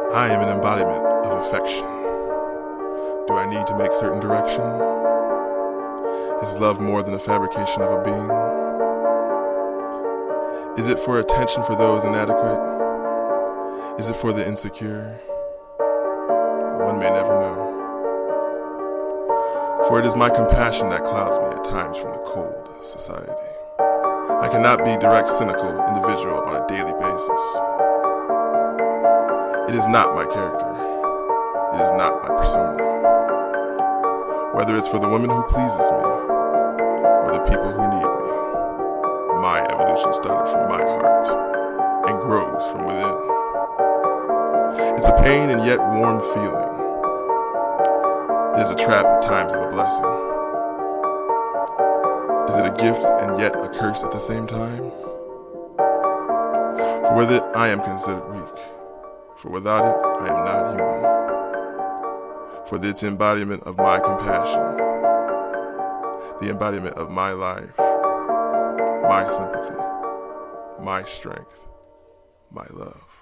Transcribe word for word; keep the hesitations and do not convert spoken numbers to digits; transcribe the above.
I am an embodiment of affection. Do I need to make certain direction? Is love more than a fabrication of a being? Is it for attention for those inadequate? Is it for the insecure? One may never know. For it is my compassion that clouds me at times from the cold society. I cannot be direct, cynical individual on a daily basis. It is not my character. It is not my persona. Whether it's for the woman who pleases me or the people who need me, my evolution started from my heart and grows from within. It's a pain and yet warm feeling. It is a trap at times of a blessing. Is it a gift and yet a curse at the same time? For with it, I am considered weak. For without it, I am not human. For its embodiment of my compassion, the embodiment of my life, my sympathy, my strength, my love.